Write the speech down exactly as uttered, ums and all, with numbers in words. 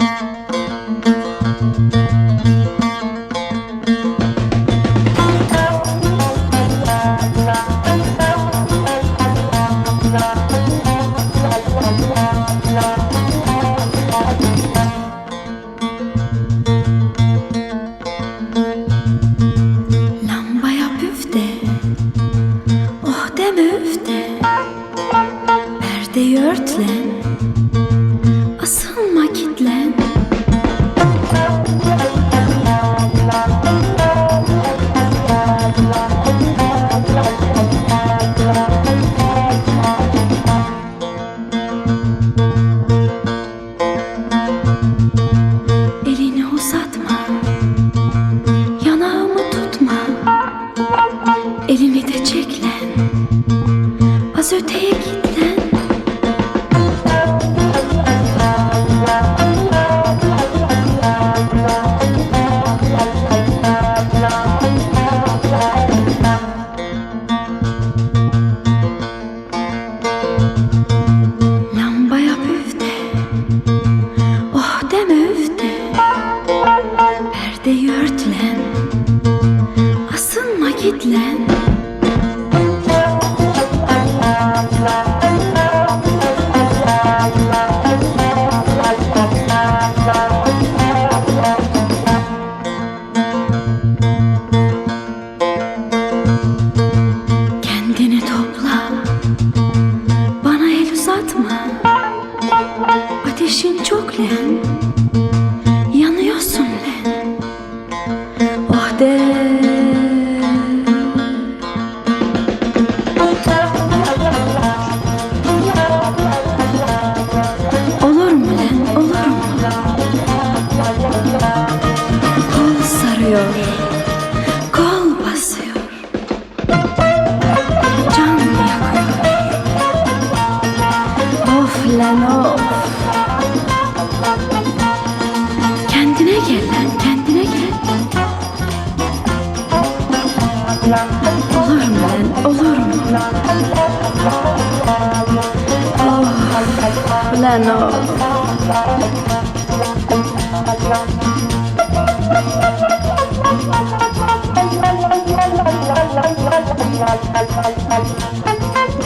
Lambaya püf de, oh deme üf de, perdeyi örtlen, asılma kitlen. Elini uzatma, yanağımı tutma, elini de çeklen, az öteye gitlen. Lambaya püf de, oh deme üf de, perdeyi örtlen, asılma gitlen. Kendini topla, bana el uzatma, ateşin çok len, yanıyorsun len, oh de. Olur mu len, olur mu? Kol sarıyor, kol basıyor, can yakıyor. Of len of. Kendine gel lan, kendine gel. Olur mu lan, olur mu? Oh lan of.